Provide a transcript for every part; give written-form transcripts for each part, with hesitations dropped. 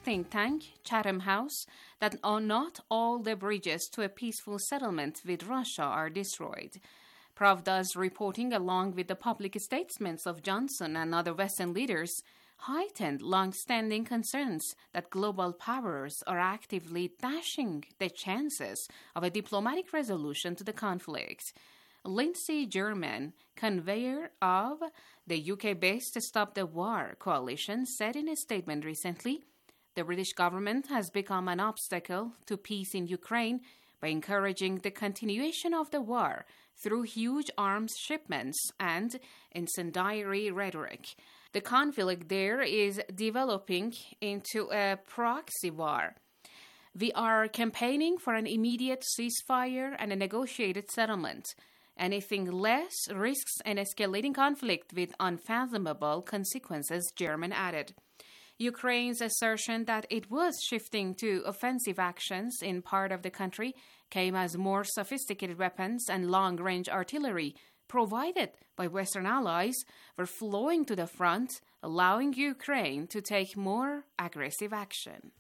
think tank, Chatham House, that not all the bridges to a peaceful settlement with Russia are destroyed. Pravda's reporting, along with the public statements of Johnson and other Western leaders, heightened long-standing concerns that global powers are actively dashing the chances of a diplomatic resolution to the conflict. Lindsay German, convener of the UK-based Stop the War coalition, said in a statement recently, the British government has become an obstacle to peace in Ukraine by encouraging the continuation of the war through huge arms shipments and incendiary rhetoric. The conflict there is developing into a proxy war. We are campaigning for an immediate ceasefire and a negotiated settlement. Anything less risks an escalating conflict with unfathomable consequences, German added. Ukraine's assertion that it was shifting to offensive actions in part of the country came as more sophisticated weapons and long-range artillery provided by Western allies were flowing to the front, allowing Ukraine to take more aggressive action.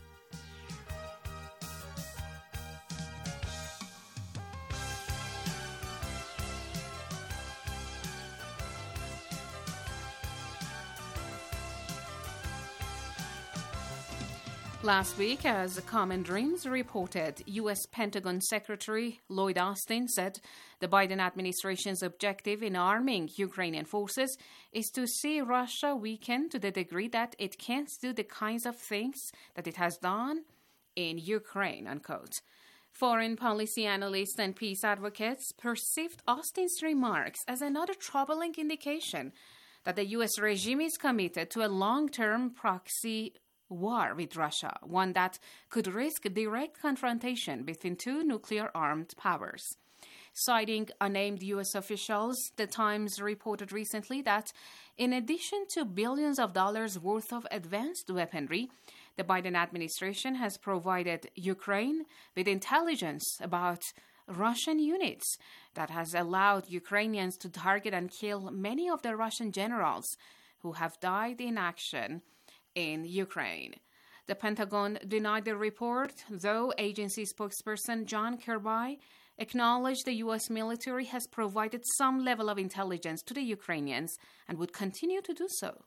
Last week, as Common Dreams reported, U.S. Pentagon Secretary Lloyd Austin said the Biden administration's objective in arming Ukrainian forces is to see Russia weaken to the degree that it can't do the kinds of things that it has done in Ukraine, unquote. Foreign policy analysts and peace advocates perceived Austin's remarks as another troubling indication that the U.S. regime is committed to a long-term proxy war with Russia, one that could risk direct confrontation between two nuclear-armed powers. Citing unnamed U.S. officials, The Times reported recently that in addition to billions of dollars worth of advanced weaponry, the Biden administration has provided Ukraine with intelligence about Russian units that has allowed Ukrainians to target and kill many of the Russian generals who have died in action in Ukraine. The Pentagon denied the report, though agency spokesperson John Kirby acknowledged the U.S. military has provided some level of intelligence to the Ukrainians and would continue to do so.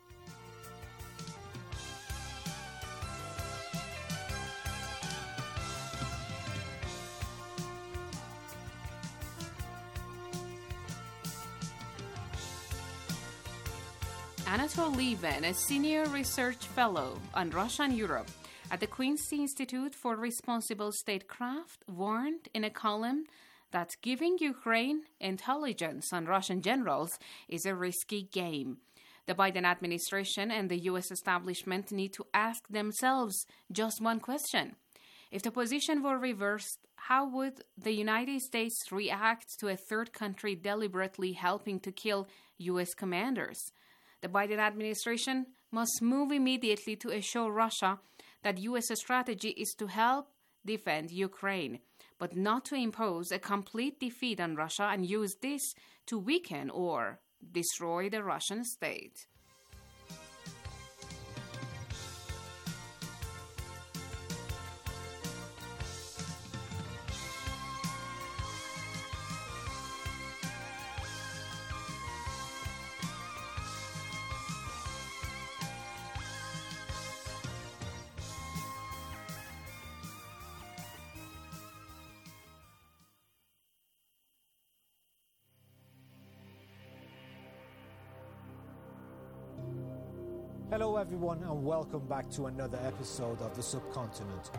Anatol Lieven, a senior research fellow on Russia and Europe at the Quincy Institute for Responsible Statecraft, warned in a column that giving Ukraine intelligence on Russian generals is a risky game. The Biden administration and the U.S. establishment need to ask themselves just one question. If the position were reversed, how would the United States react to a third country deliberately helping to kill U.S. commanders? The Biden administration must move immediately to assure Russia that U.S. strategy is to help defend Ukraine, but not to impose a complete defeat on Russia and use this to weaken or destroy the Russian state. Hello everyone and welcome back to another episode of The Subcontinent.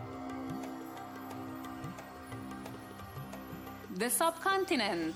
The Subcontinent.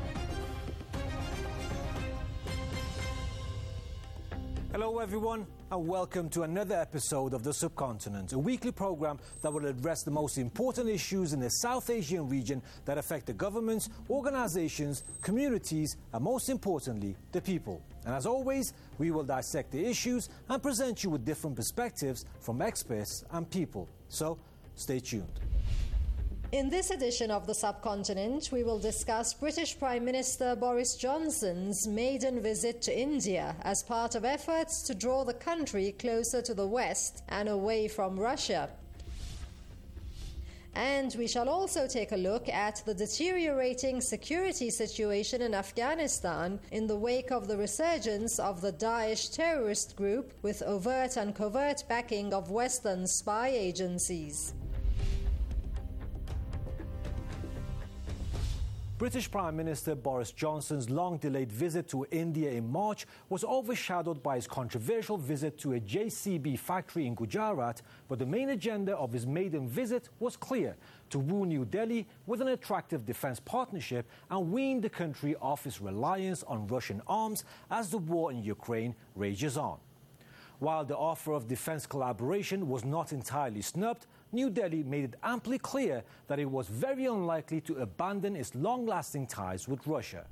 Hello everyone and welcome to another episode of The Subcontinent, a weekly program that will address the most important issues in the South Asian region that affect the governments, organizations, communities, and most importantly, the people. And as always, we will dissect the issues and present you with different perspectives from experts and people. So, stay tuned. In this edition of The Subcontinent, we will discuss British Prime Minister Boris Johnson's maiden visit to India as part of efforts to draw the country closer to the West and away from Russia. And we shall also take a look at the deteriorating security situation in Afghanistan in the wake of the resurgence of the Daesh terrorist group with overt and covert backing of Western spy agencies. British Prime Minister Boris Johnson's long-delayed visit to India in March was overshadowed by his controversial visit to a JCB factory in Gujarat, but the main agenda of his maiden visit was clear: to woo New Delhi with an attractive defense partnership and wean the country off its reliance on Russian arms as the war in Ukraine rages on. While the offer of defense collaboration was not entirely snubbed, New Delhi made it amply clear that it was very unlikely to abandon its long-lasting ties with Russia.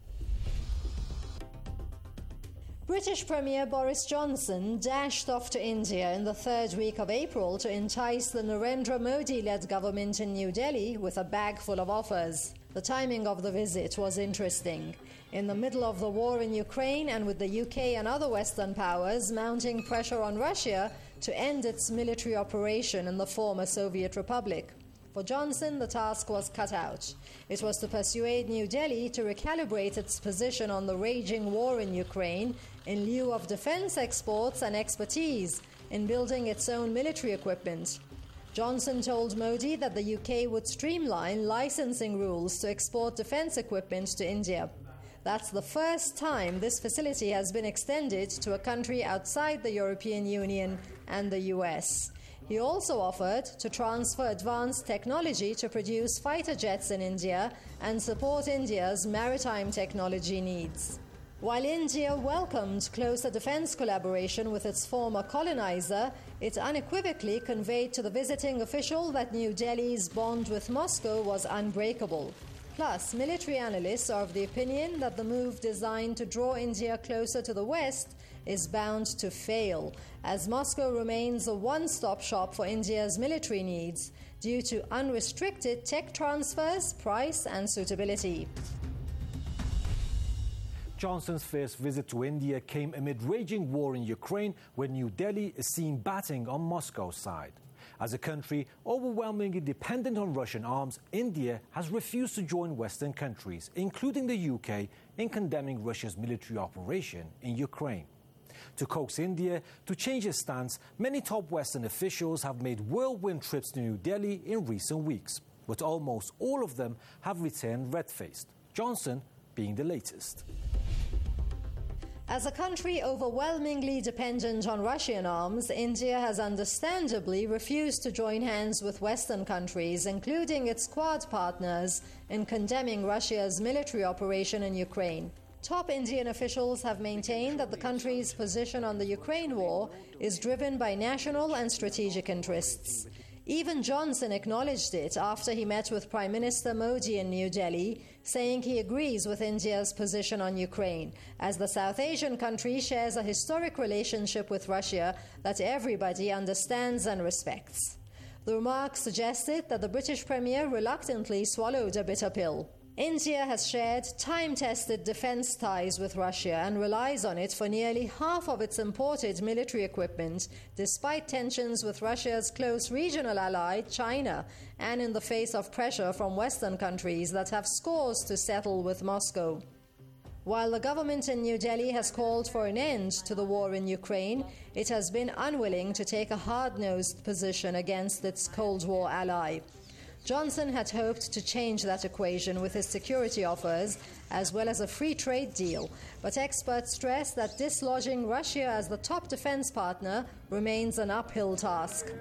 British Premier Boris Johnson dashed off to India in the third week of April to entice the Narendra Modi-led government in New Delhi with a bag full of offers. The timing of the visit was interesting. In the middle of the war in Ukraine and with the UK and other Western powers mounting pressure on Russia to end its military operation in the former Soviet Republic. For Johnson, the task was cut out. It was to persuade New Delhi to recalibrate its position on the raging war in Ukraine in lieu of defense exports and expertise in building its own military equipment. Johnson told Modi that the UK would streamline licensing rules to export defense equipment to India. That's the first time this facility has been extended to a country outside the European Union and the US. He also offered to transfer advanced technology to produce fighter jets in India and support India's maritime technology needs. While India welcomed closer defense collaboration with its former colonizer, it unequivocally conveyed to the visiting official that New Delhi's bond with Moscow was unbreakable. Plus, military analysts are of the opinion that the move designed to draw India closer to the West is bound to fail, as Moscow remains a one-stop shop for India's military needs due to unrestricted tech transfers, price and suitability. Johnson's first visit to India came amid raging war in Ukraine, where New Delhi is seen batting on Moscow's side. As a country overwhelmingly dependent on Russian arms, India has refused to join Western countries, including the UK, in condemning Russia's military operation in Ukraine. To coax India to change its stance, many top Western officials have made whirlwind trips to New Delhi in recent weeks, but almost all of them have returned red-faced, Johnson being the latest. As a country overwhelmingly dependent on Russian arms, India has understandably refused to join hands with Western countries, including its Quad partners, in condemning Russia's military operation in Ukraine. Top Indian officials have maintained that the country's position on the Ukraine war is driven by national and strategic interests. Even Johnson acknowledged it after he met with Prime Minister Modi in New Delhi, saying he agrees with India's position on Ukraine, as the South Asian country shares a historic relationship with Russia that everybody understands and respects. The remarks suggested that the British Premier reluctantly swallowed a bitter pill. India has shared time-tested defense ties with Russia and relies on it for nearly half of its imported military equipment, despite tensions with Russia's close regional ally, China, and in the face of pressure from Western countries that have scores to settle with Moscow. While the government in New Delhi has called for an end to the war in Ukraine, it has been unwilling to take a hard-nosed position against its Cold War ally. Johnson had hoped to change that equation with his security offers, as well as a free trade deal, but experts stress that dislodging Russia as the top defense partner remains an uphill task.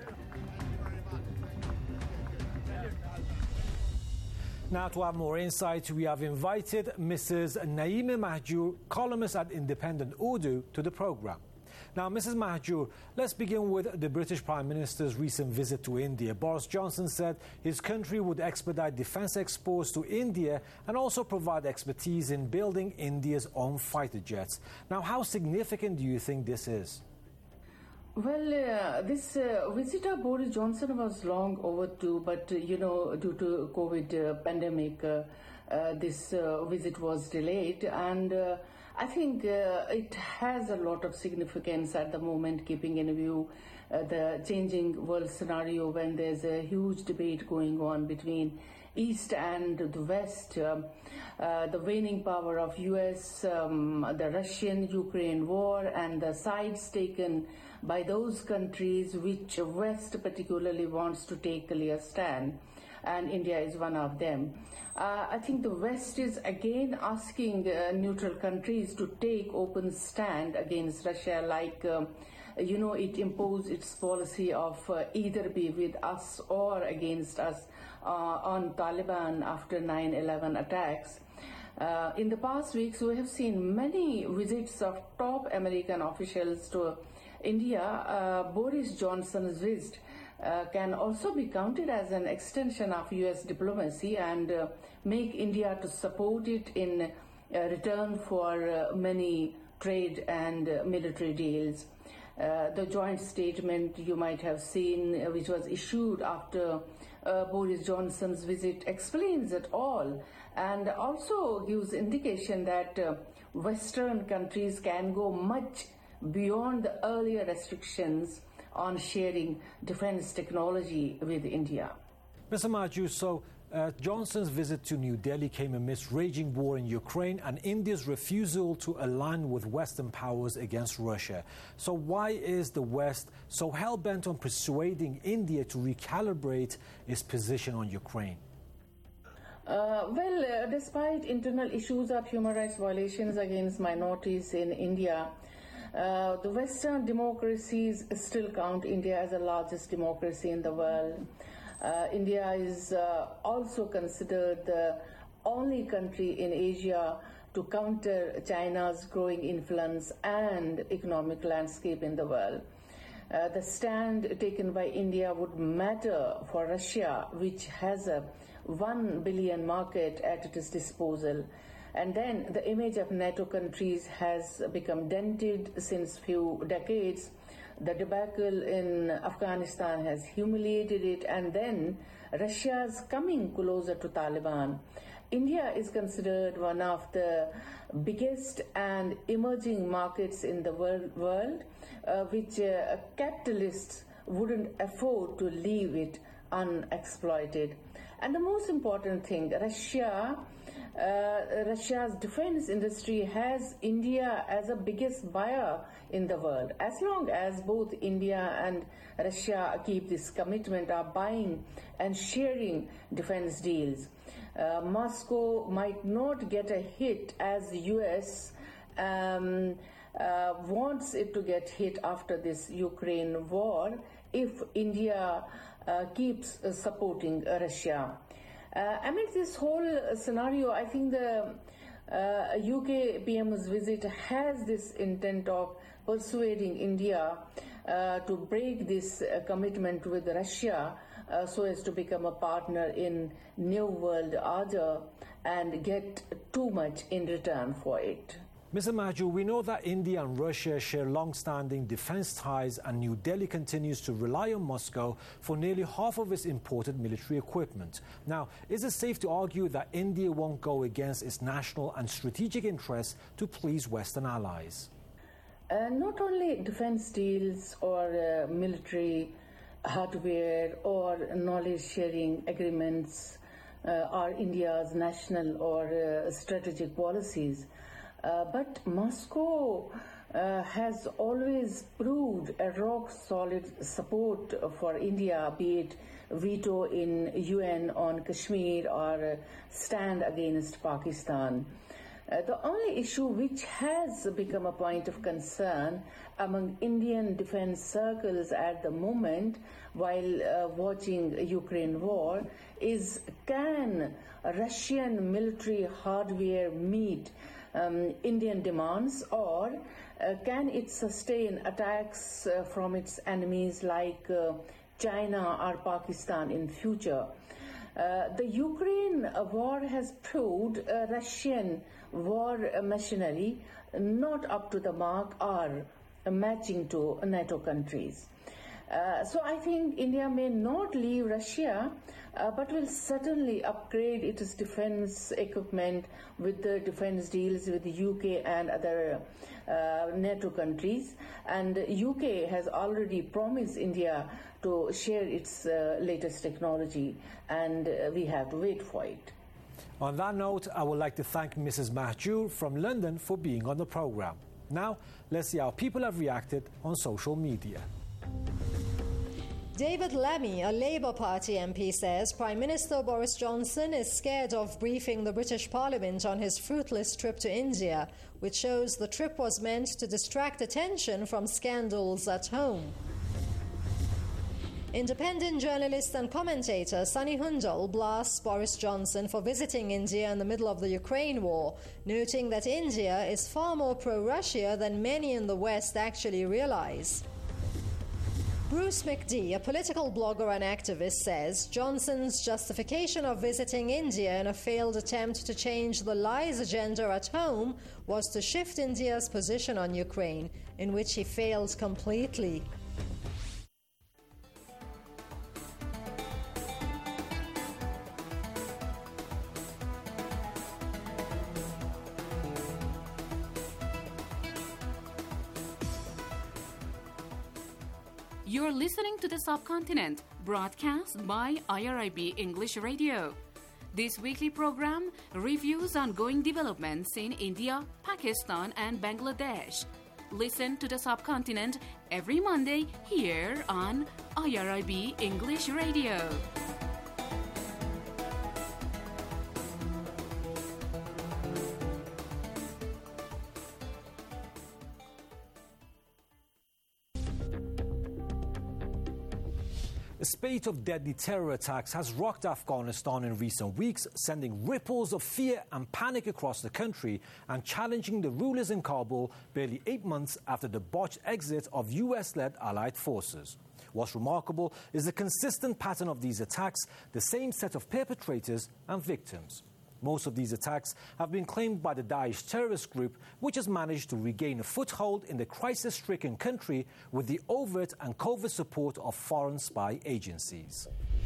Now, to have more insight, we have invited Mrs. Naeema Mahjoor, columnist at Independent Urdu, to the program. Now, Mrs. Mahjoor, let's begin with the British Prime Minister's recent visit to India. Boris Johnson said his country would expedite defence exports to India and also provide expertise in building India's own fighter jets. Now, how significant do you think this is? Well, this visit of Boris Johnson was long overdue, but due to COVID pandemic, this visit was delayed, and I think it has a lot of significance at the moment, keeping in view the changing world scenario when there's a huge debate going on between East and the West, the waning power of US, the Russian-Ukraine war, and the sides taken by those countries which West particularly wants to take a clear stand, and India is one of them. I think the West is again asking neutral countries to take open stand against Russia, like it imposed its policy of either be with us or against us on Taliban after 9/11 attacks. In the past weeks, we have seen many visits of top American officials to India. Boris Johnson's visit can also be counted as an extension of US diplomacy and make India to support it in return for many trade and military deals. The joint statement you might have seen, which was issued after Boris Johnson's visit, explains it all and also gives indication that Western countries can go much beyond the earlier restrictions on sharing defense technology with India. Mr. Mahjoor, so Johnson's visit to New Delhi came amidst raging war in Ukraine and India's refusal to align with Western powers against Russia. So why is the West so hell-bent on persuading India to recalibrate its position on Ukraine? Despite internal issues of human rights violations against minorities in India, the Western democracies still count India as the largest democracy in the world. India is also considered the only country in Asia to counter China's growing influence and economic landscape in the world. The stand taken by India would matter for Russia, which has a 1 billion market at its disposal. And then the image of NATO countries has become dented since few decades. The debacle in Afghanistan has humiliated it, and then Russia's coming closer to Taliban. India is considered one of the biggest and emerging markets in the world, which capitalists wouldn't afford to leave it unexploited. And the most important thing, Russia's defense industry has India as a biggest buyer in the world. As long as both India and Russia keep this commitment of buying and sharing defense deals, Moscow might not get a hit as the US wants it to get hit after this Ukraine war if India keeps supporting Russia. Amid this whole scenario, I think the UK PM's visit has this intent of persuading India to break this commitment with Russia so as to become a partner in New World Order and get too much in return for it. Mr. Mahjoor, we know that India and Russia share long-standing defense ties, and New Delhi continues to rely on Moscow for nearly half of its imported military equipment. Now, is it safe to argue that India won't go against its national and strategic interests to please Western allies? Not only defense deals or military hardware or knowledge-sharing agreements are India's national or strategic policies. But Moscow has always proved a rock-solid support for India, be it veto in UN on Kashmir or stand against Pakistan. The only issue which has become a point of concern among Indian defense circles at the moment while watching Ukraine war is, can Russian military hardware meet Indian demands, or can it sustain attacks from its enemies like China or Pakistan in future? The Ukraine war has proved Russian war machinery not up to the mark or matching to NATO countries. So I think India may not leave Russia, but will certainly upgrade its defense equipment with the defense deals with the UK and other NATO countries. And UK has already promised India to share its latest technology, and we have to wait for it. On that note, I would like to thank Mrs. Mahjour from London for being on the programme. Now, let's see how people have reacted on social media. David Lemmy, a Labour Party MP, says Prime Minister Boris Johnson is scared of briefing the British Parliament on his fruitless trip to India, which shows the trip was meant to distract attention from scandals at home. Independent journalist and commentator Sunny Hundal blasts Boris Johnson for visiting India in the middle of the Ukraine war, noting that India is far more pro-Russia than many in the West actually realize. Bruce McD, a political blogger and activist, says Johnson's justification of visiting India in a failed attempt to change the lies agenda at home was to shift India's position on Ukraine, in which he failed completely. You're listening to The Subcontinent, broadcast by IRIB English Radio. This weekly program reviews ongoing developments in India, Pakistan, and Bangladesh. Listen to The Subcontinent every Monday here on IRIB English Radio. A spate of deadly terror attacks has rocked Afghanistan in recent weeks, sending ripples of fear and panic across the country and challenging the rulers in Kabul barely 8 months after the botched exit of US-led allied forces. What's remarkable is the consistent pattern of these attacks, the same set of perpetrators and victims. Most of these attacks have been claimed by the Daesh terrorist group, which has managed to regain a foothold in the crisis-stricken country with the overt and covert support of foreign spy agencies.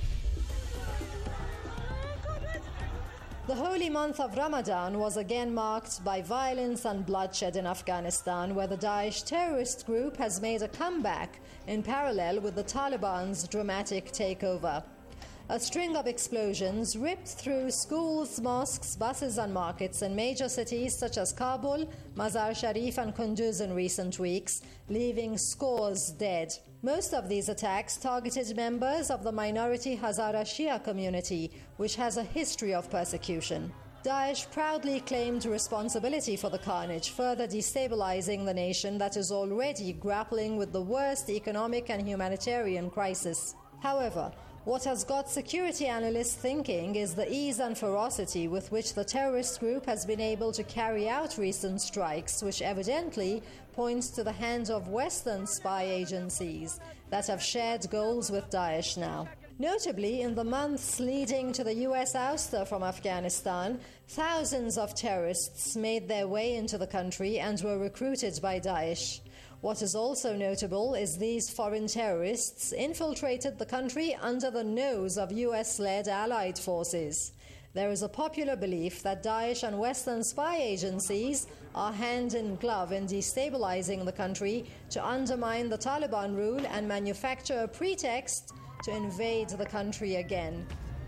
The holy month of Ramadan was again marked by violence and bloodshed in Afghanistan, where the Daesh terrorist group has made a comeback in parallel with the Taliban's dramatic takeover. A string of explosions ripped through schools, mosques, buses and markets in major cities such as Kabul, Mazar Sharif and Kunduz in recent weeks, leaving scores dead. Most of these attacks targeted members of the minority Hazara Shia community, which has a history of persecution. Daesh proudly claimed responsibility for the carnage, further destabilizing the nation that is already grappling with the worst economic and humanitarian crisis. However, what has got security analysts thinking is the ease and ferocity with which the terrorist group has been able to carry out recent strikes, which evidently points to the hand of Western spy agencies that have shared goals with Daesh now. Notably, in the months leading to the US ouster from Afghanistan, thousands of terrorists made their way into the country and were recruited by Daesh. What is also notable is these foreign terrorists infiltrated the country under the nose of US-led allied forces. There is a popular belief that Daesh and Western spy agencies are hand in glove in destabilizing the country to undermine the Taliban rule and manufacture a pretext to invade the country again.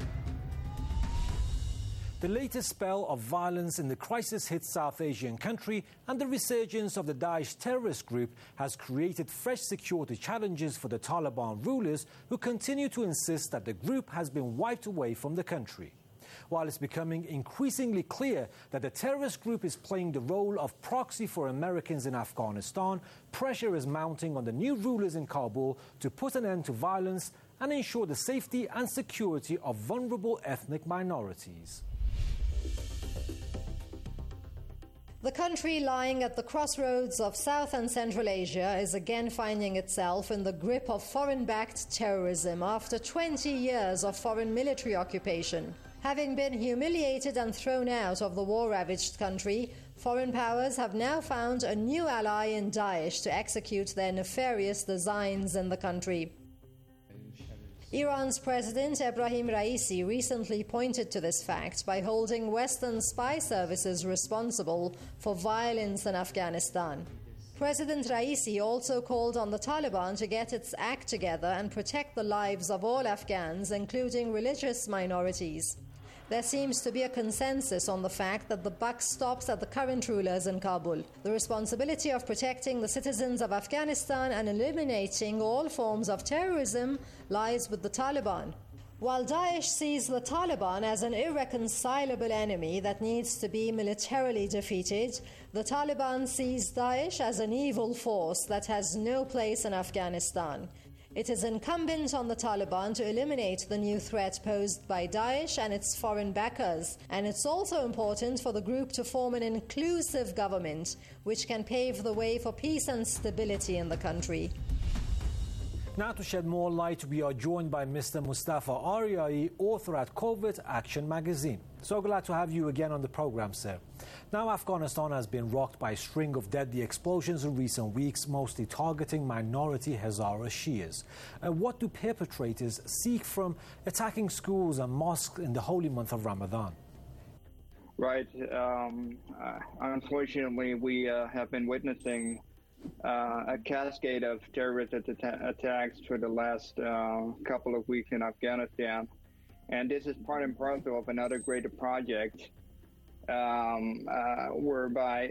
The latest spell of violence in the crisis-hit South Asian country and the resurgence of the Daesh terrorist group has created fresh security challenges for the Taliban rulers, who continue to insist that the group has been wiped away from the country. While it's becoming increasingly clear that the terrorist group is playing the role of proxy for Americans in Afghanistan, pressure is mounting on the new rulers in Kabul to put an end to violence and ensure the safety and security of vulnerable ethnic minorities. The country lying at the crossroads of South and Central Asia is again finding itself in the grip of foreign-backed terrorism after 20 years of foreign military occupation. Having been humiliated and thrown out of the war-ravaged country, foreign powers have now found a new ally in Daesh to execute their nefarious designs in the country. Iran's President Ebrahim Raisi recently pointed to this fact by holding Western spy services responsible for violence in Afghanistan. President Raisi also called on the Taliban to get its act together and protect the lives of all Afghans, including religious minorities. There seems to be a consensus on the fact that the buck stops at the current rulers in Kabul. The responsibility of protecting the citizens of Afghanistan and eliminating all forms of terrorism lies with the Taliban. While Daesh sees the Taliban as an irreconcilable enemy that needs to be militarily defeated, the Taliban sees Daesh as an evil force that has no place in Afghanistan. It is incumbent on the Taliban to eliminate the new threat posed by Daesh and its foreign backers, and it's also important for the group to form an inclusive government which can pave the way for peace and stability in the country. Now to shed more light, we are joined by Mr. Mustafa Aryai, author at Covert Action magazine. So glad to have you again on the program, sir. Now, Afghanistan has been rocked by a string of deadly explosions in recent weeks, mostly targeting minority Hazara Shias. What do perpetrators seek from attacking schools and mosques in the holy month of Ramadan? Right. Unfortunately, we have been witnessing a cascade of terrorist attacks for the last couple of weeks in Afghanistan. And this is part and parcel of another greater project whereby,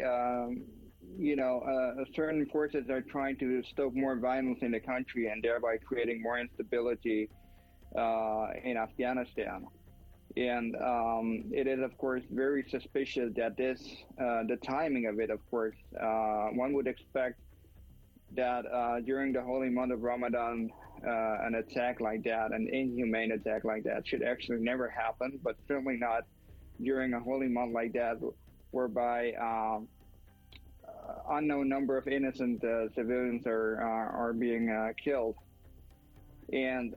certain forces are trying to stoke more violence in the country and thereby creating more instability in Afghanistan. And it is, of course, very suspicious that the timing of it, of course, one would expect that during the holy month of Ramadan, an attack like that, an inhumane attack like that, should actually never happen, but certainly not during a holy month like that, whereby unknown number of innocent civilians are being killed. And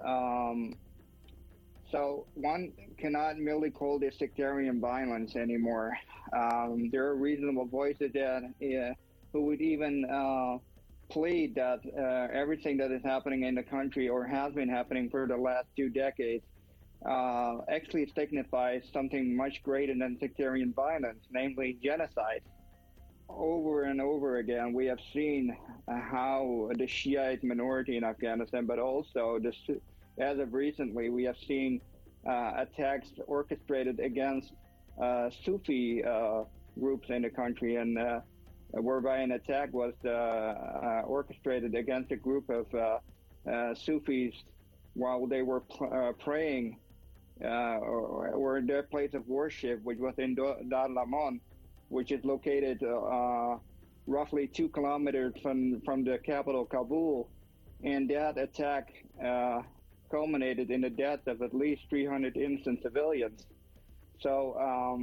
so one cannot merely call this sectarian violence anymore. There are reasonable voices that who would even plead that everything that is happening in the country or has been happening for the last 2 decades actually signifies something much greater than sectarian violence, namely genocide. Over and over again, we have seen how the Shiite minority in Afghanistan, but also as of recently, we have seen attacks orchestrated against Sufi groups in the country, and whereby an attack was orchestrated against a group of Sufis while they were praying or in their place of worship, which was in Dar Lamon, which is located roughly 2 kilometers from the capital, Kabul. And that attack culminated in the death of at least 300 innocent civilians. So,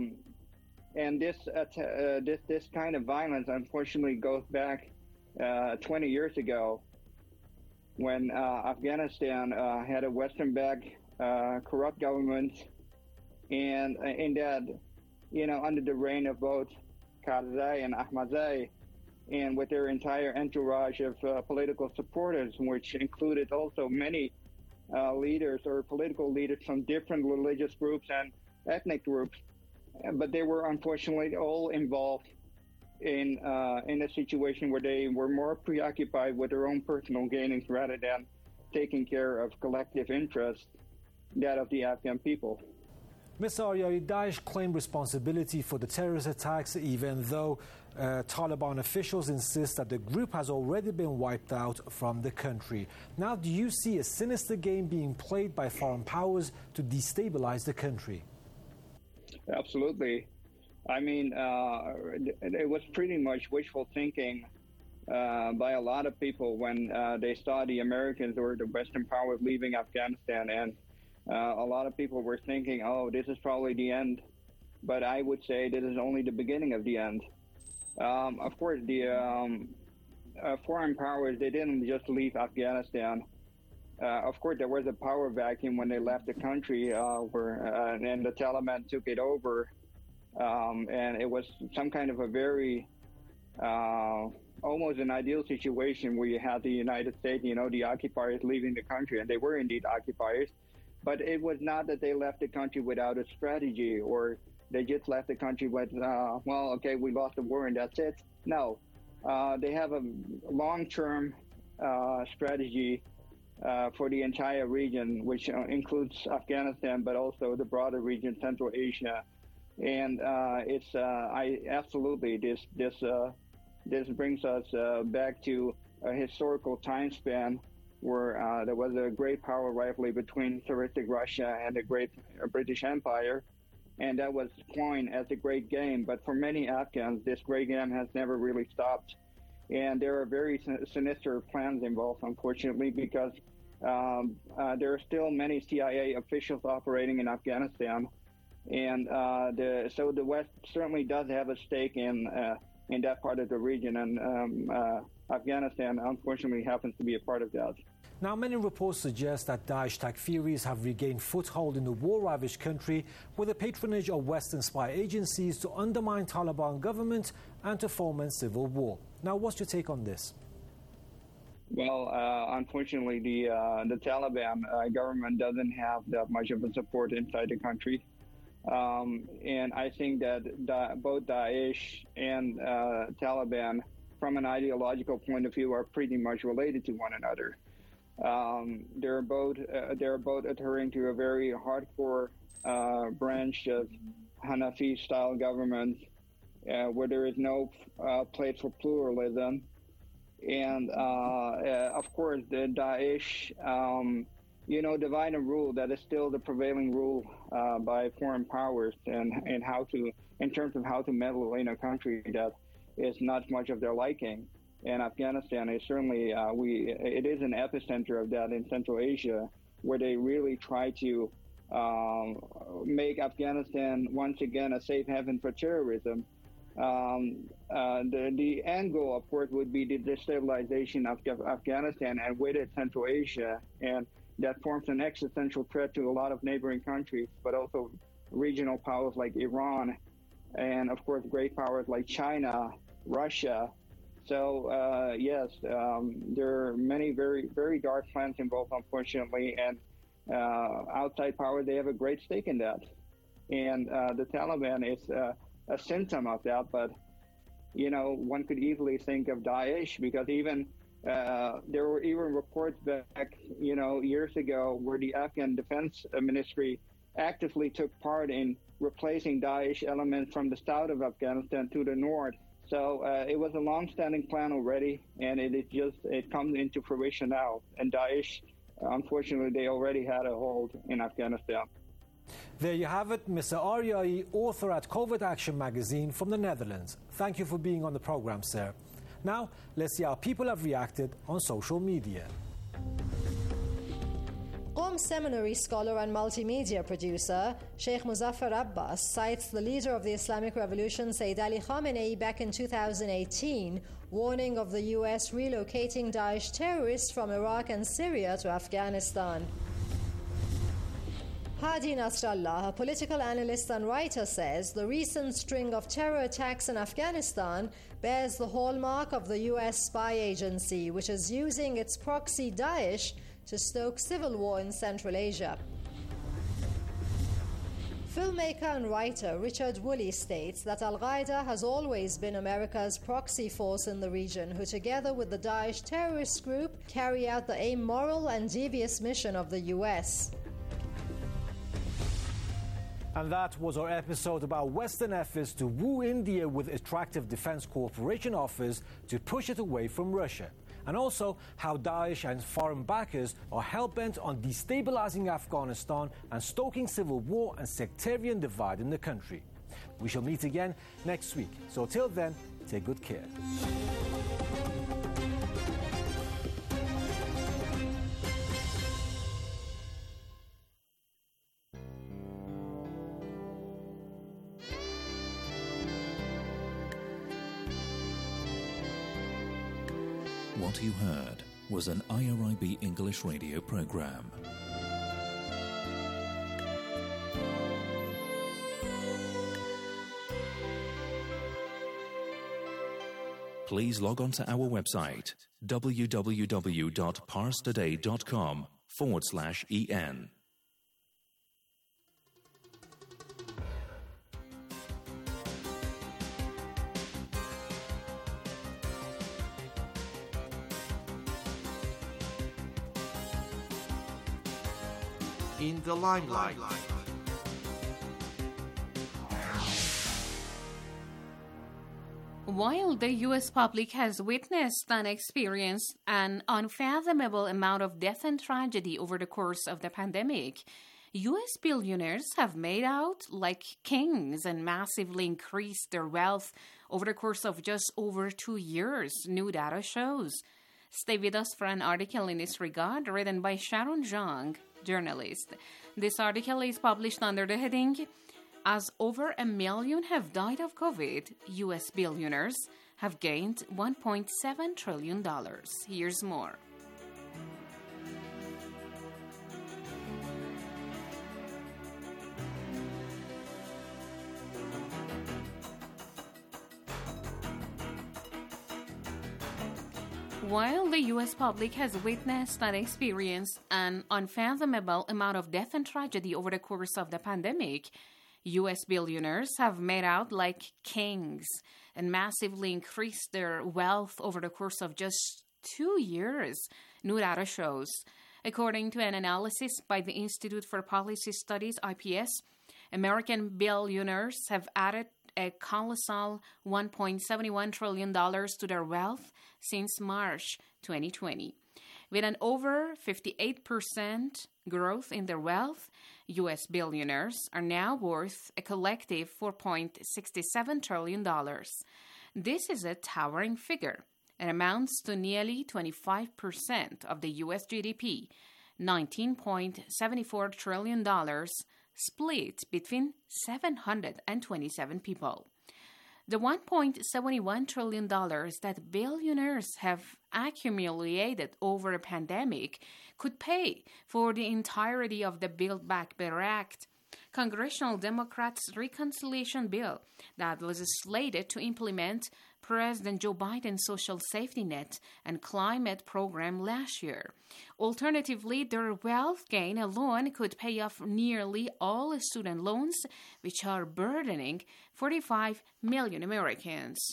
and this kind of violence, unfortunately, goes back 20 years ago, when Afghanistan had a Western-backed corrupt government, and in that, under the reign of both Karzai and Ahmadzai, and with their entire entourage of political supporters, which included also many leaders or political leaders from different religious groups and ethnic groups, but they were unfortunately all involved in a situation where they were more preoccupied with their own personal gainings rather than taking care of collective interest, that of the Afghan people. Mr. Aryai, Daesh claimed responsibility for the terrorist attacks, even though Taliban officials insist that the group has already been wiped out from the country. Now, do you see a sinister game being played by foreign powers to destabilize the country? Absolutely. I mean, it was pretty much wishful thinking by a lot of people when they saw the Americans or the Western powers leaving Afghanistan, and a lot of people were thinking, oh, this is probably the end. But I would say this is only the beginning of the end. Of course, the foreign powers, they didn't just leave Afghanistan. Of course, there was a power vacuum when they left the country, and the Taliban took it over, and it was some kind of a very almost an ideal situation where you had the United States, the occupiers leaving the country, and they were indeed occupiers. But it was not that they left the country without a strategy, or they just left the country with, okay, we lost the war and that's it. No, they have a long-term strategy for the entire region, which includes Afghanistan, but also the broader region, Central Asia. And absolutely, this brings us back to a historical time span where there was a great power rivalry between Tsaristic Russia and the great British Empire, and that was coined as the Great Game. But for many Afghans, this Great Game has never really stopped. And there are very sinister plans involved, unfortunately, because there are still many CIA officials operating in Afghanistan. And so the West certainly does have a stake in that part of the region, and Afghanistan, unfortunately, happens to be a part of that. Now, many reports suggest that Daesh Takfiris have regained foothold in the war-ravaged country with the patronage of Western spy agencies to undermine Taliban government and to foment civil war. Now, what's your take on this? Well, unfortunately, the Taliban government doesn't have that much of a support inside the country. And I think that both Daesh and Taliban, from an ideological point of view, are pretty much related to one another. They're both adhering to a very hardcore branch of Hanafi-style government, where there is no place for pluralism. And of course, the Daesh, divide and rule, that is still the prevailing rule by foreign powers, and how to, in terms of how to meddle in a country that is not much of their liking. And Afghanistan is certainly, it is an epicenter of that in Central Asia, where they really try to make Afghanistan once again a safe haven for terrorism. The end goal, of course, would be the destabilization of Afghanistan and with it Central Asia, and that forms an existential threat to a lot of neighboring countries, but also regional powers like Iran, and of course great powers like China, Russia. So yes, there are many very, very dark plans involved, unfortunately, and outside power, they have a great stake in that. And the Taliban is a symptom of that, but one could easily think of Daesh, because even there were even reports back, years ago, where the Afghan Defense Ministry actively took part in replacing Daesh elements from the south of Afghanistan to the north. So it was a long-standing plan already, and it comes into fruition now. And Daesh, unfortunately, they already had a hold in Afghanistan. There you have it, Mr. Aryai, author at Covert Action magazine from the Netherlands. Thank you for being on the program, sir. Now, let's see how people have reacted on social media. Qom seminary scholar and multimedia producer Sheikh Muzaffar Abbas cites the leader of the Islamic Revolution, Sayyid Ali Khamenei, back in 2018, warning of the US relocating Daesh terrorists from Iraq and Syria to Afghanistan. Hadi Nasrallah, a political analyst and writer, says the recent string of terror attacks in Afghanistan bears the hallmark of the US spy agency, which is using its proxy Daesh to stoke civil war in Central Asia. Filmmaker and writer Richard Woolley states that Al-Qaeda has always been America's proxy force in the region, who together with the Daesh terrorist group carry out the amoral and devious mission of the US. And that was our episode about Western efforts to woo India with attractive defense cooperation offers to push it away from Russia. And also how Daesh and foreign backers are hell-bent on destabilizing Afghanistan and stoking civil war and sectarian divide in the country. We shall meet again next week. So till then, take good care. What you heard was an IRIB English radio program. Please log on to our website www.parstoday.com/en. In the limelight. While the U.S. public has witnessed and experienced an unfathomable amount of death and tragedy over the course of the pandemic, U.S. billionaires have made out like kings and massively increased their wealth over the course of just over 2 years, new data shows. Stay with us for an article in this regard written by Sharon Zhang, journalist. This article is published under the heading, "As over 1 million have died of COVID, U.S. billionaires have gained $1.7 trillion. Here's more. While the U.S. public has witnessed and experienced an unfathomable amount of death and tragedy over the course of the pandemic, U.S. billionaires have made out like kings and massively increased their wealth over the course of just 2 years, new data shows. According to an analysis by the Institute for Policy Studies, IPS, American billionaires have added a colossal $1.71 trillion to their wealth since March 2020. With an over 58% growth in their wealth, U.S. billionaires are now worth a collective $4.67 trillion. This is a towering figure and amounts to nearly 25% of the U.S. GDP, $19.74 trillion, split between 727 people. The $1.71 trillion that billionaires have accumulated over a pandemic could pay for the entirety of the Build Back Better Act, Congressional Democrats' reconciliation bill that was slated to implement President Joe Biden's social safety net and climate program last year. Alternatively, their wealth gain alone could pay off nearly all student loans, which are burdening 45 million Americans.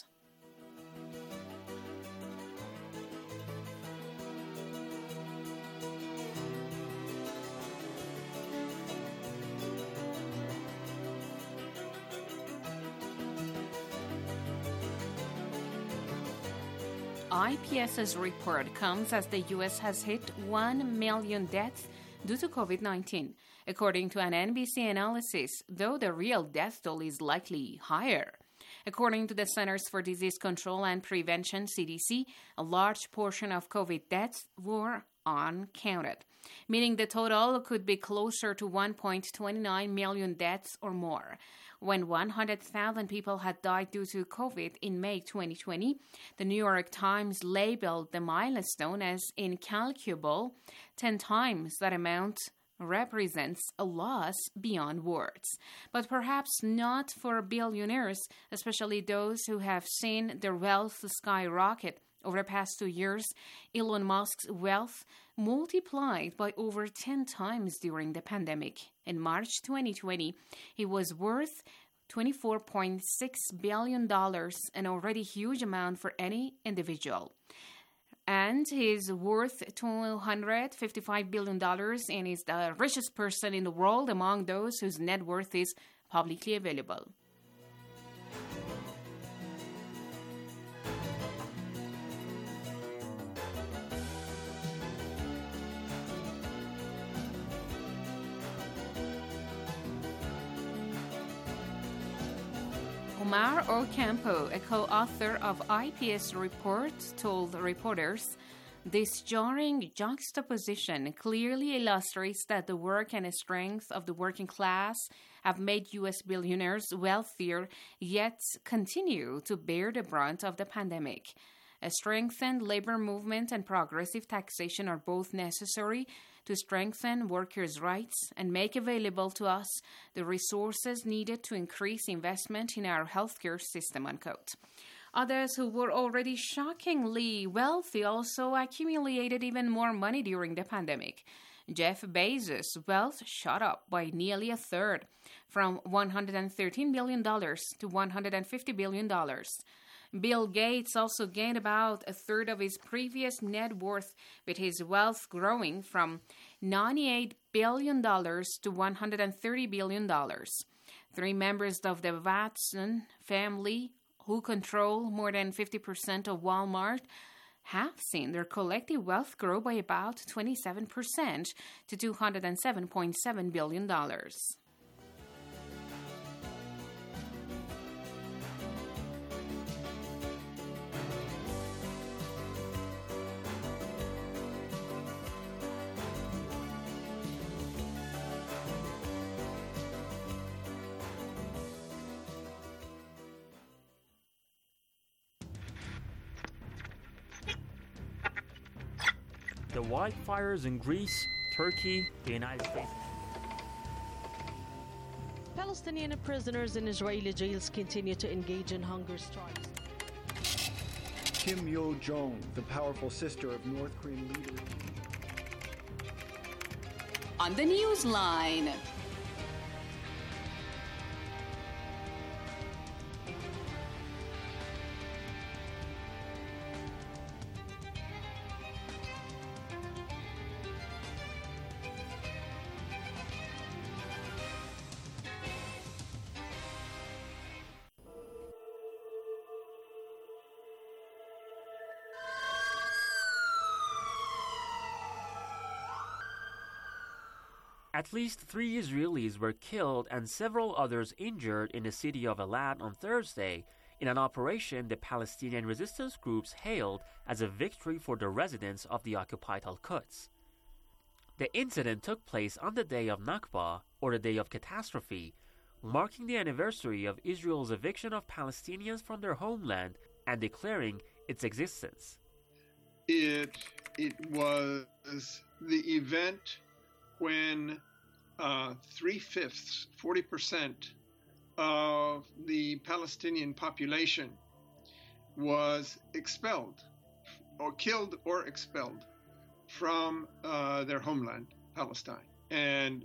IPS's report comes as the U.S. has hit 1 million deaths due to COVID-19, according to an NBC analysis, though the real death toll is likely higher. According to the Centers for Disease Control and Prevention, CDC, a large portion of COVID deaths were uncounted, meaning the total could be closer to 1.29 million deaths or more. When 100,000 people had died due to COVID in May 2020, the New York Times labeled the milestone as incalculable. 10 times that amount represents a loss beyond words. But perhaps not for billionaires, especially those who have seen their wealth skyrocket. Over the past 2 years, Elon Musk's wealth multiplied by over 10 times during the pandemic. In March 2020, he was worth $24.6 billion, an already huge amount for any individual. And he's worth $255 billion and is the richest person in the world among those whose net worth is publicly available. Omar Ocampo, a co-author of IPS report, told reporters, "This jarring juxtaposition clearly illustrates that the work and strength of the working class have made U.S. billionaires wealthier, yet continue to bear the brunt of the pandemic. A strengthened labor movement and progressive taxation are both necessary to strengthen workers' rights and make available to us the resources needed to increase investment in our healthcare system, unquote. Others who were already shockingly wealthy also accumulated even more money during the pandemic. Jeff Bezos' wealth shot up by nearly a third, from $113 billion to $150 billion. Bill Gates also gained about a third of his previous net worth, with his wealth growing from $98 billion to $130 billion. Three members of the Watson family, who control more than 50% of Walmart, have seen their collective wealth grow by about 27% to $207.7 billion. The wildfires in Greece, Turkey, the United States. Palestinian prisoners in Israeli jails continue to engage in hunger strikes. Kim Yo-jong, the powerful sister of North Korean leader. On the Newsline. At least 3 Israelis were killed and several others injured in the city of Eilat on Thursday in an operation the Palestinian resistance groups hailed as a victory for the residents of the occupied Al-Quds. The incident took place on the day of Nakba, or the day of catastrophe, marking the anniversary of Israel's eviction of Palestinians from their homeland and declaring its existence. It was the event when 3/5, 40% of the Palestinian population was expelled, or killed or expelled from their homeland, Palestine, and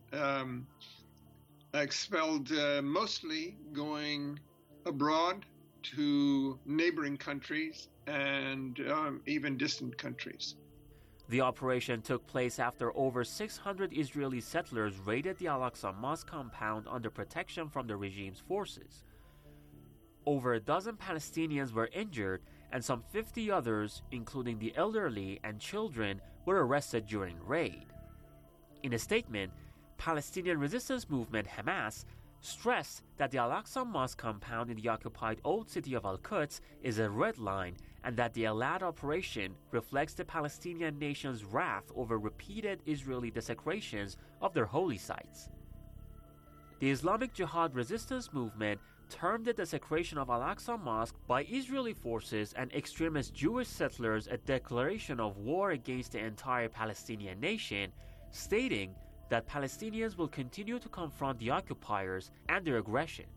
expelled mostly going abroad to neighboring countries and even distant countries. The operation took place after over 600 Israeli settlers raided the Al-Aqsa Mosque compound under protection from the regime's forces. Over a dozen Palestinians were injured, and some 50 others, including the elderly and children, were arrested during the raid. In a statement, Palestinian resistance movement Hamas stressed that the Al-Aqsa Mosque compound in the occupied old city of Al-Quds is a red line, and that the Eilat operation reflects the Palestinian nation's wrath over repeated Israeli desecrations of their holy sites. The Islamic Jihad resistance movement termed the desecration of Al-Aqsa Mosque by Israeli forces and extremist Jewish settlers a declaration of war against the entire Palestinian nation, stating that Palestinians will continue to confront the occupiers and their aggression.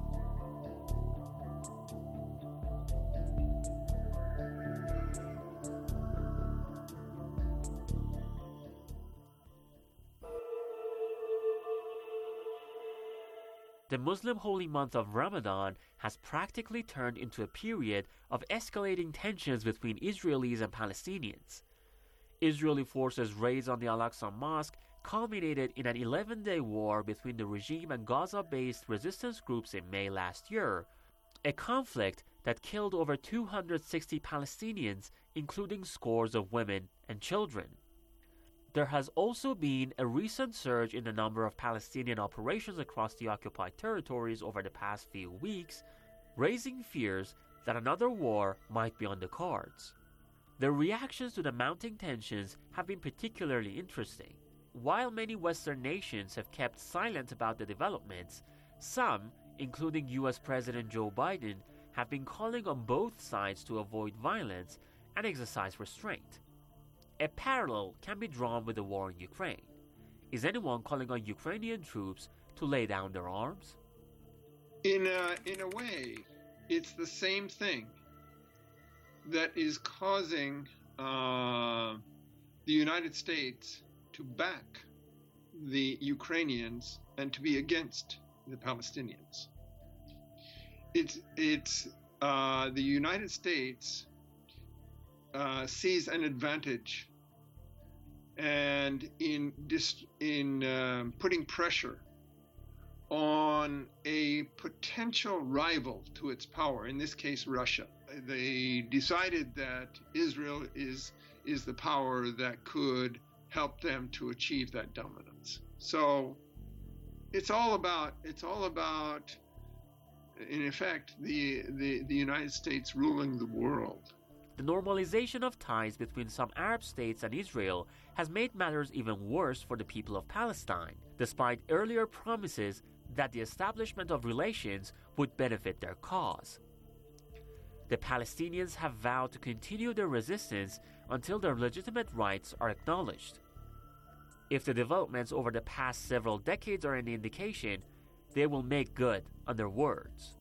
The Muslim holy month of Ramadan has practically turned into a period of escalating tensions between Israelis and Palestinians. Israeli forces' raids on the Al-Aqsa Mosque culminated in an 11-day war between the regime and Gaza-based resistance groups in May last year, a conflict that killed over 260 Palestinians, including scores of women and children. There has also been a recent surge in the number of Palestinian operations across the occupied territories over the past few weeks, raising fears that another war might be on the cards. The reactions to the mounting tensions have been particularly interesting. While many Western nations have kept silent about the developments, some, including U.S. President Joe Biden, have been calling on both sides to avoid violence and exercise restraint. A parallel can be drawn with the war in Ukraine. Is anyone calling on Ukrainian troops to lay down their arms? In a way, it's the same thing that is causing the United States to back the Ukrainians and to be against the Palestinians. It's the United States sees an advantage, and in putting pressure on a potential rival to its power, in this case Russia. They decided that Israel is the power that could help them to achieve that dominance. So it's all about in effect the United States ruling the world. The normalization of ties between some Arab states and Israel has made matters even worse for the people of Palestine, despite earlier promises that the establishment of relations would benefit their cause. The Palestinians have vowed to continue their resistance until their legitimate rights are acknowledged. If the developments over the past several decades are any indication, they will make good on their words.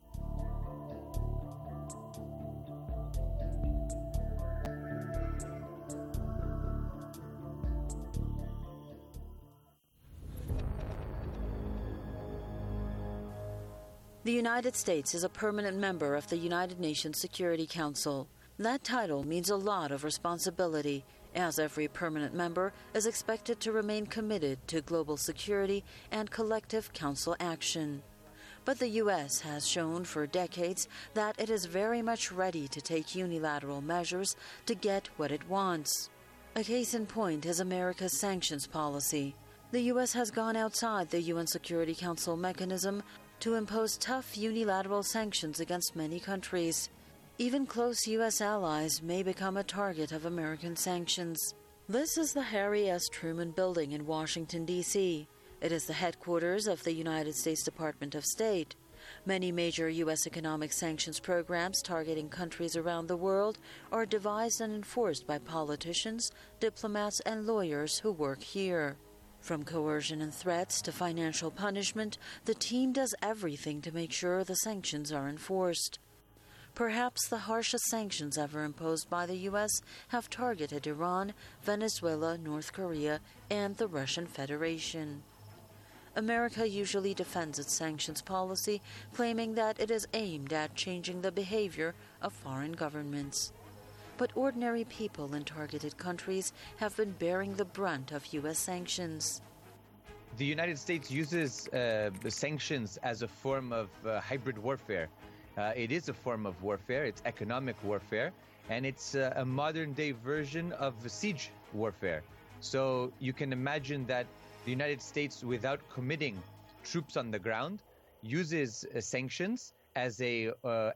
The United States is a permanent member of the United Nations Security Council. That title means a lot of responsibility, as every permanent member is expected to remain committed to global security and collective council action. But the U.S. has shown for decades that it is very much ready to take unilateral measures to get what it wants. A case in point is America's sanctions policy. The U.S. has gone outside the UN Security Council mechanism to impose tough unilateral sanctions against many countries. Even close U.S. allies may become a target of American sanctions. This is the Harry S. Truman Building in Washington, D.C. It is the headquarters of the United States Department of State. Many major U.S. economic sanctions programs targeting countries around the world are devised and enforced by politicians, diplomats, and lawyers who work here. From coercion and threats to financial punishment, the team does everything to make sure the sanctions are enforced. Perhaps the harshest sanctions ever imposed by the U.S. have targeted Iran, Venezuela, North Korea, and the Russian Federation. America usually defends its sanctions policy, claiming that it is aimed at changing the behavior of foreign governments. But ordinary people in targeted countries have been bearing the brunt of U.S. sanctions. The United States uses the sanctions as a form of hybrid warfare. It is a form of warfare, it's economic warfare, and it's a modern-day version of siege warfare. So you can imagine that the United States, without committing troops on the ground, uses sanctions as a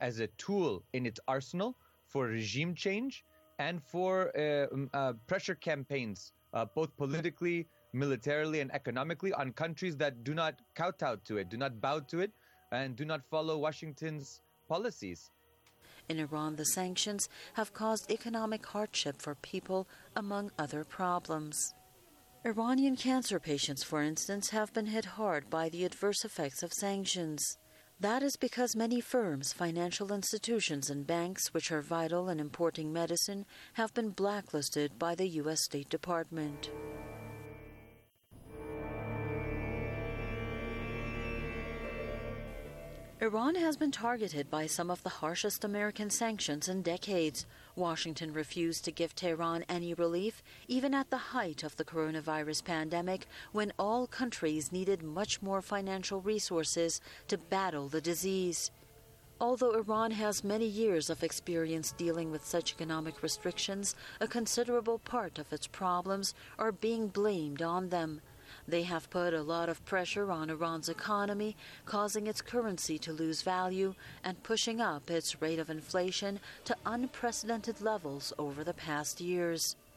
tool in its arsenal for regime change and for pressure campaigns, both politically, militarily, and economically on countries that do not kowtow to it, do not bow to it, and do not follow Washington's policies. In Iran, the sanctions have caused economic hardship for people, among other problems. Iranian cancer patients, for instance, have been hit hard by the adverse effects of sanctions. That is because many firms, financial institutions, and banks, which are vital in importing medicine, have been blacklisted by the U.S. State Department. Iran has been targeted by some of the harshest American sanctions in decades. Washington refused to give Tehran any relief, even at the height of the coronavirus pandemic, when all countries needed much more financial resources to battle the disease. Although Iran has many years of experience dealing with such economic restrictions, a considerable part of its problems are being blamed on them. They have put a lot of pressure on Iran's economy, causing its currency to lose value and pushing up its rate of inflation to unprecedented levels over the past years.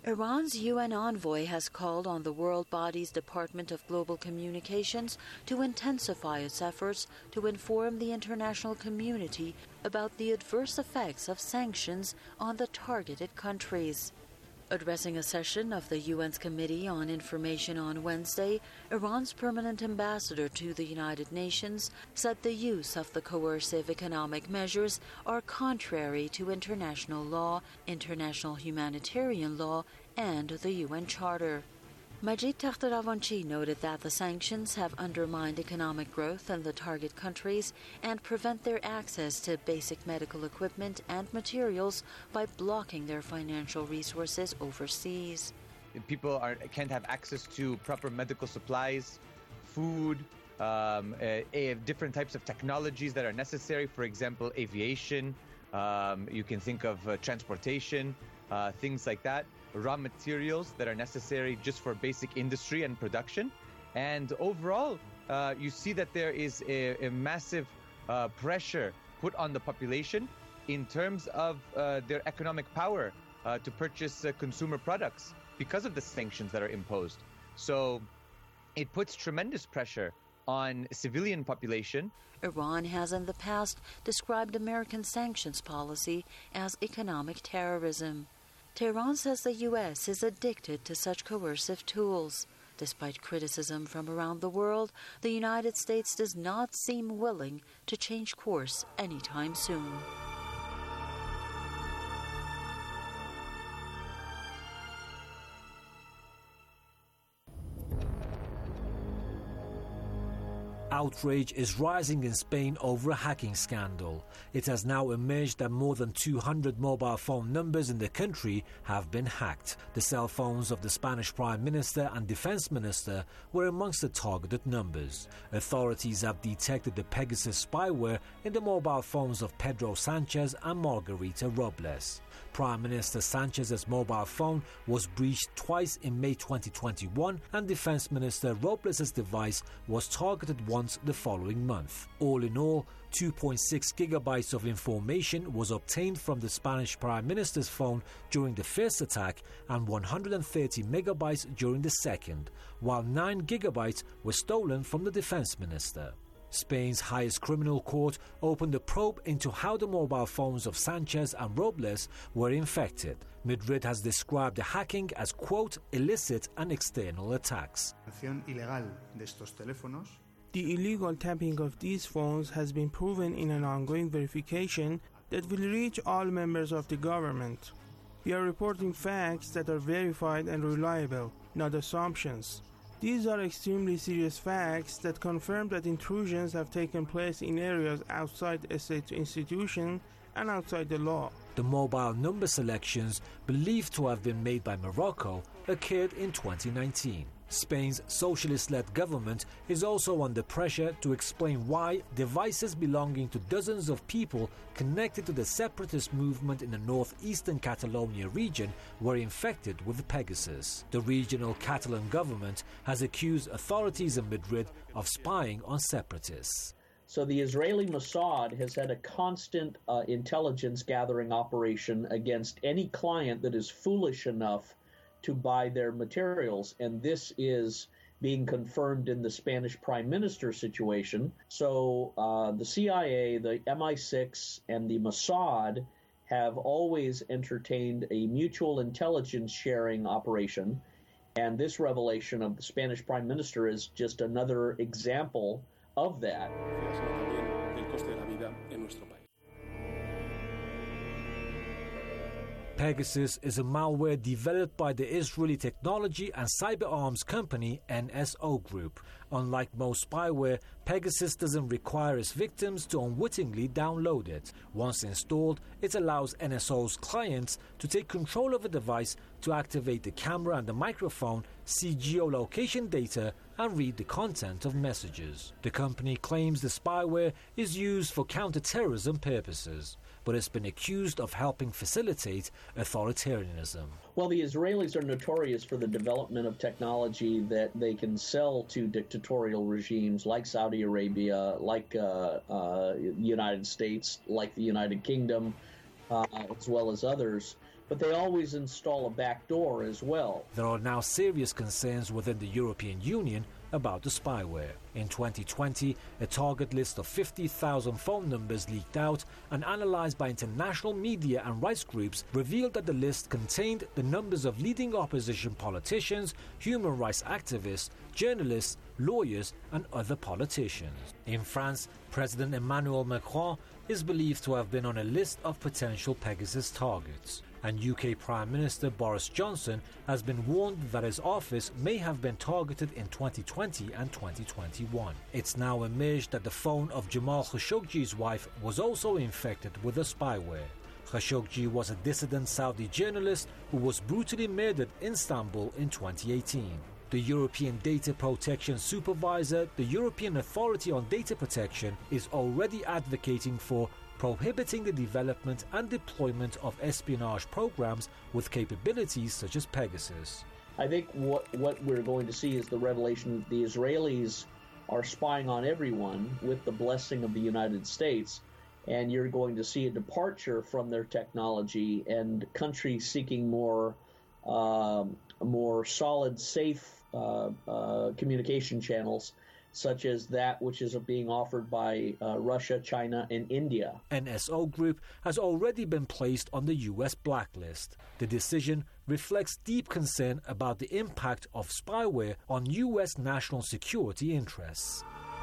Iran's UN envoy has called on the world body's Department of Global Communications to intensify its efforts to inform the international community about the adverse effects of sanctions on the targeted countries. Addressing a session of the UN's Committee on Information on Wednesday, Iran's permanent ambassador to the United Nations said the use of the coercive economic measures are contrary to international law, international humanitarian law, and the UN Charter. Majid Takhtravanchi noted that the sanctions have undermined economic growth in the target countries and prevent their access to basic medical equipment and materials by blocking their financial resources overseas. People can't have access to proper medical supplies, food, different types of technologies that are necessary, for example, aviation. You can think of transportation, things like that. Raw materials that are necessary just for basic industry and production. And overall, you see that there is a massive pressure put on the population in terms of their economic power to purchase consumer products because of the sanctions that are imposed. So it puts tremendous pressure on civilian population. Iran has in the past described American sanctions policy as economic terrorism. Tehran says the U.S. is addicted to such coercive tools. Despite criticism from around the world, the United States does not seem willing to change course anytime soon. Outrage is rising in Spain over a hacking scandal. It has now emerged that more than 200 mobile phone numbers in the country have been hacked. The cell phones of the Spanish Prime Minister and Defense Minister were amongst the targeted numbers. Authorities have detected the Pegasus spyware in the mobile phones of Pedro Sanchez and Margarita Robles. Prime Minister Sanchez's mobile phone was breached twice in May 2021, and Defense Minister Robles' device was targeted once the following month. All in all, 2.6 gigabytes of information was obtained from the Spanish Prime Minister's phone during the first attack and 130 megabytes during the second, while 9 gigabytes were stolen from the Defense Minister. Spain's highest criminal court opened a probe into how the mobile phones of Sanchez and Robles were infected. Madrid has described the hacking as, quote, illicit and external attacks. The illegal tapping of these phones has been proven in an ongoing verification that will reach all members of the government. We are reporting facts that are verified and reliable, not assumptions. These are extremely serious facts that confirm that intrusions have taken place in areas outside a state institution and outside the law. The mobile number selections, believed to have been made by Morocco, occurred in 2019. Spain's socialist-led government is also under pressure to explain why devices belonging to dozens of people connected to the separatist movement in the northeastern Catalonia region were infected with Pegasus. The regional Catalan government has accused authorities in Madrid of spying on separatists. So the Israeli Mossad has had a constant intelligence gathering operation against any client that is foolish enough to buy their materials, and this is being confirmed in the Spanish Prime Minister situation. So the CIA, the MI6, and the Mossad have always entertained a mutual intelligence sharing operation, and this revelation of the Spanish Prime Minister is just another example of that. Pegasus is a malware developed by the Israeli technology and cyber arms company NSO Group. Unlike most spyware, Pegasus doesn't require its victims to unwittingly download it. Once installed, it allows NSO's clients to take control of a device to activate the camera and the microphone, see geolocation data, and read the content of messages. The company claims the spyware is used for counter-terrorism purposes, but it's been accused of helping facilitate authoritarianism. Well, the Israelis are notorious for the development of technology that they can sell to dictatorial regimes like Saudi Arabia, like the United States, like the United Kingdom, as well as others. but they always install a back door as well. There are now serious concerns within the European Union about the spyware. In 2020, a target list of 50,000 phone numbers leaked out and analysed by international media and rights groups revealed that the list contained the numbers of leading opposition politicians, human rights activists, journalists, lawyers and other politicians. In France, President Emmanuel Macron is believed to have been on a list of potential Pegasus targets. And UK Prime Minister Boris Johnson has been warned that his office may have been targeted in 2020 and 2021. It's now emerged that the phone of Jamal Khashoggi's wife was also infected with the spyware. Khashoggi was a dissident Saudi journalist who was brutally murdered in Istanbul in 2018. The European Data Protection Supervisor, the European Authority on Data Protection, is already advocating for prohibiting the development and deployment of espionage programs with capabilities such as Pegasus. I think what we're going to see is the revelation that the Israelis are spying on everyone with the blessing of the United States, and you're going to see a departure from their technology and countries seeking more solid, safe communication channels, such as that which is being offered by Russia, China, and India. NSO Group has already been placed on the US blacklist. The decision reflects deep concern about the impact of spyware on US national security interests.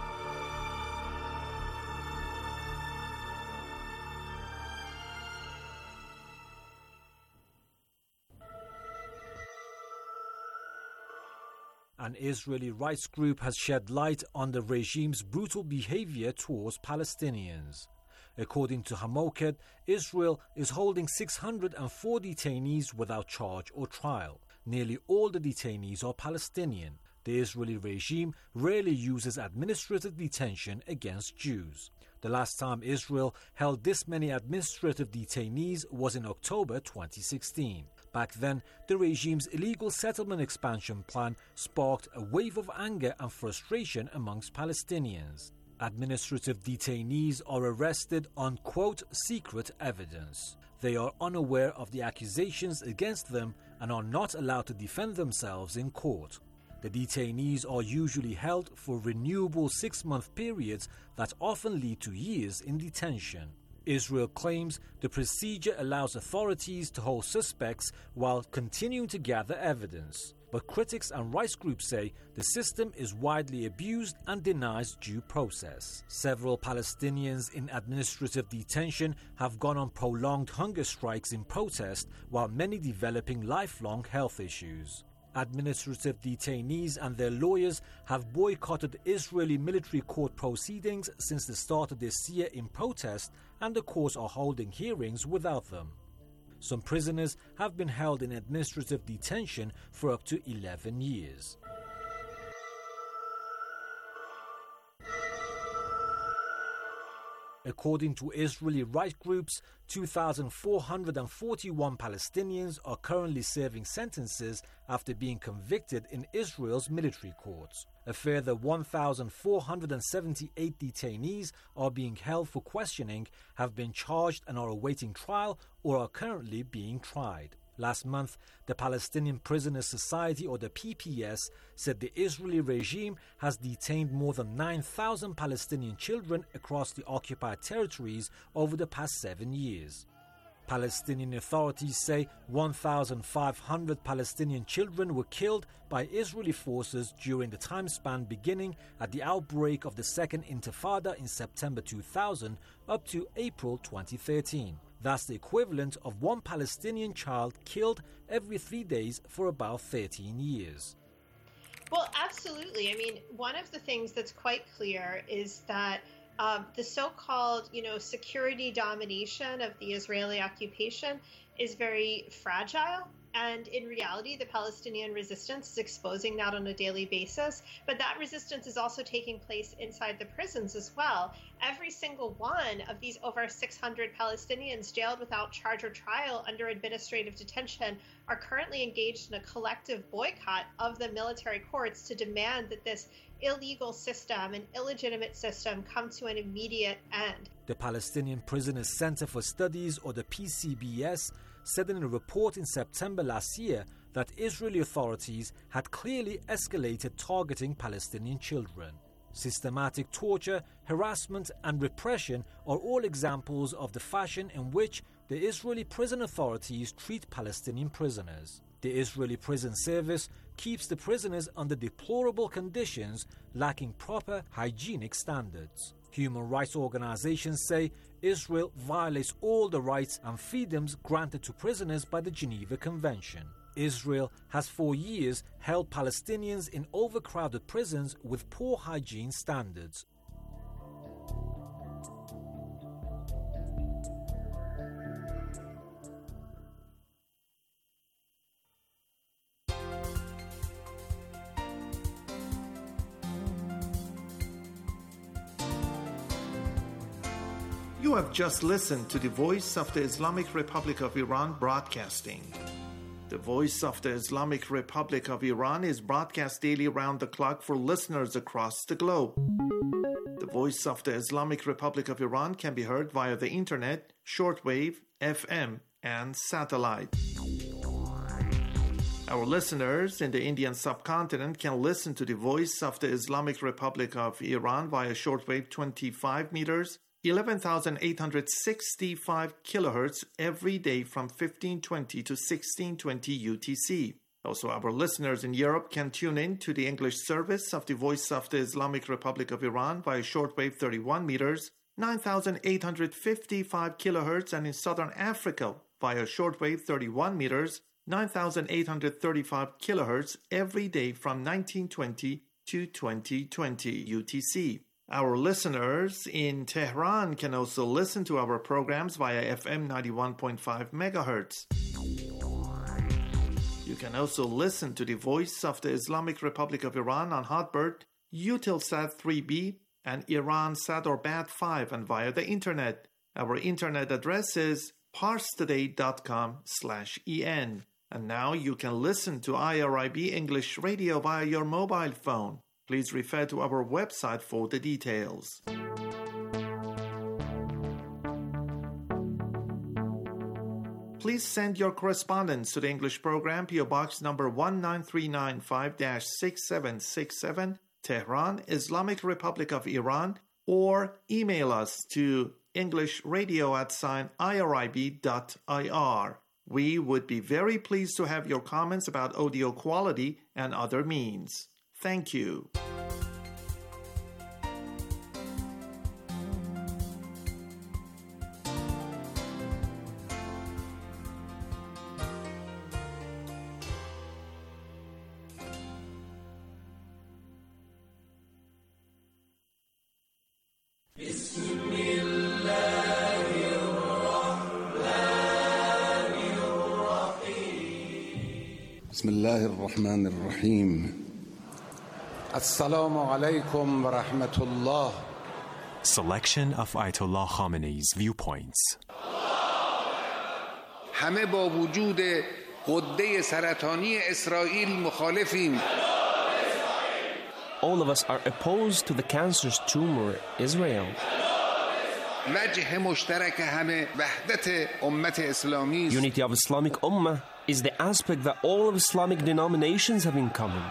An Israeli rights group has shed light on the regime's brutal behavior towards Palestinians. According to Hamoket, Israel is holding 604 detainees without charge or trial. Nearly all the detainees are Palestinian. The Israeli regime rarely uses administrative detention against Jews. The last time Israel held this many administrative detainees was in October 2016. Back then, the regime's illegal settlement expansion plan sparked a wave of anger and frustration amongst Palestinians. Administrative detainees are arrested on, quote, secret evidence. They are unaware of the accusations against them and are not allowed to defend themselves in court. The detainees are usually held for renewable 6-month periods that often lead to years in detention. Israel claims the procedure allows authorities to hold suspects while continuing to gather evidence. But critics and rights groups say the system is widely abused and denies due process. Several Palestinians in administrative detention have gone on prolonged hunger strikes in protest, while many developing lifelong health issues. Administrative detainees and their lawyers have boycotted Israeli military court proceedings since the start of this year in protest, and the courts are holding hearings without them. Some prisoners have been held in administrative detention for up to 11 years. According to Israeli rights groups, 2,441 Palestinians are currently serving sentences after being convicted in Israel's military courts. A further 1,478 detainees are being held for questioning, have been charged and are awaiting trial or are currently being tried. Last month, the Palestinian Prisoners Society, or the PPS, said the Israeli regime has detained more than 9,000 Palestinian children across the occupied territories over the past 7 years. Palestinian authorities say 1,500 Palestinian children were killed by Israeli forces during the time span beginning at the outbreak of the Second Intifada in September 2000 up to April 2013. That's the equivalent of one Palestinian child killed every 3 days for about 13 years. Well, absolutely. I mean, one of the things that's quite clear is that the so-called, security domination of the Israeli occupation is very fragile. And in reality, the Palestinian resistance is exposing that on a daily basis. But that resistance is also taking place inside the prisons as well. every single one of these over 600 Palestinians jailed without charge or trial under administrative detention are currently engaged in a collective boycott of the military courts to demand that this illegal system, an illegitimate system, come to an immediate end. The Palestinian Prisoners Center for Studies, or the PCBS, said in a report in September last year that Israeli authorities had clearly escalated targeting Palestinian children. Systematic torture, harassment and repression are all examples of the fashion in which the Israeli prison authorities treat Palestinian prisoners. The Israeli prison service keeps the prisoners under deplorable conditions, lacking proper hygienic standards. Human rights organizations say Israel violates all the rights and freedoms granted to prisoners by the Geneva Convention. Israel has for years held Palestinians in overcrowded prisons with poor hygiene standards. You have just listened to the Voice of the Islamic Republic of Iran broadcasting. The Voice of the Islamic Republic of Iran is broadcast daily around the clock for listeners across the globe. The Voice of the Islamic Republic of Iran can be heard via the internet, shortwave, FM, and satellite. Our listeners in the Indian subcontinent can listen to the Voice of the Islamic Republic of Iran via shortwave 25 meters, 11,865 kilohertz every day from 1520 to 1620 UTC. Also, our listeners in Europe can tune in to the English service of the Voice of the Islamic Republic of Iran via shortwave 31 meters, 9,855 kilohertz, and in Southern Africa via shortwave 31 meters, 9,835 kilohertz every day from 1920 to 2020 UTC. Our listeners in Tehran can also listen to our programs via FM 91.5 MHz. You can also listen to the Voice of the Islamic Republic of Iran on Hotbird, Eutelsat 3B, and Iransat or BAT5, and via the internet. Our internet address is parstoday.com/en. And now you can listen to IRIB English Radio via your mobile phone. Please refer to our website for the details. Please send your correspondence to the English program, PO Box number 19395-6767, Tehran, Islamic Republic of Iran, or email us to englishradio@irib.ir. We would be very pleased to have your comments about audio quality and other means. Thank you. بسم الله الرحمن الرحيم السلام عليكم ورحمة الله. Selection of Ayatollah Khamenei's viewpoints. همه با وجود غده سرطانی اسرائیل مخالفیم. All of us are opposed to the cancerous tumor Israel. وجه مشترک همه وحدت امت اسلامی است. Unity of Islamic Ummah is the aspect that all of Islamic denominations have in common.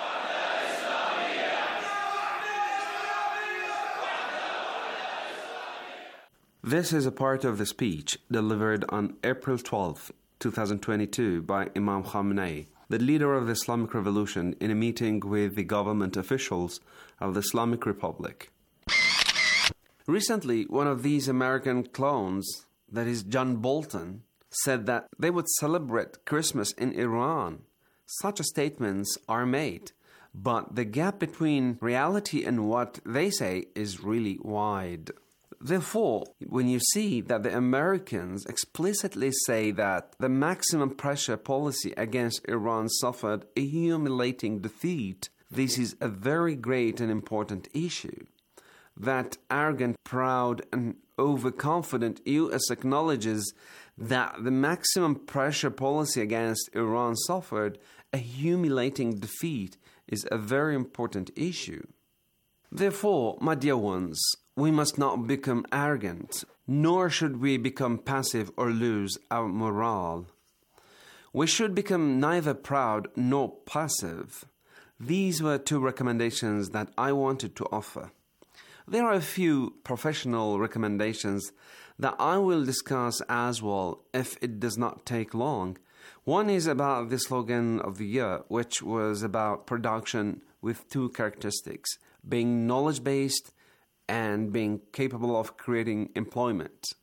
This is a part of the speech delivered on April 12, 2022 by Imam Khamenei, the leader of the Islamic Revolution, in a meeting with the government officials of the Islamic Republic. Recently, one of these American clones, that is John Bolton, said that they would celebrate Christmas in Iran. Such statements are made, but the gap between reality and what they say is really wide. Therefore, when you see that the Americans explicitly say that the maximum pressure policy against Iran suffered a humiliating defeat, this is a very great and important issue. that arrogant, proud, and overconfident U.S. acknowledges that the maximum pressure policy against Iran suffered a humiliating defeat is a very important issue. Therefore, my dear ones, we must not become arrogant, nor should we become passive or lose our morale. We should become neither proud nor passive. These were two recommendations that I wanted to offer. There are a few professional recommendations that I will discuss as well if it does not take long. One is about the slogan of the year, which was about production with two characteristics, being knowledge-based and being capable of creating employment.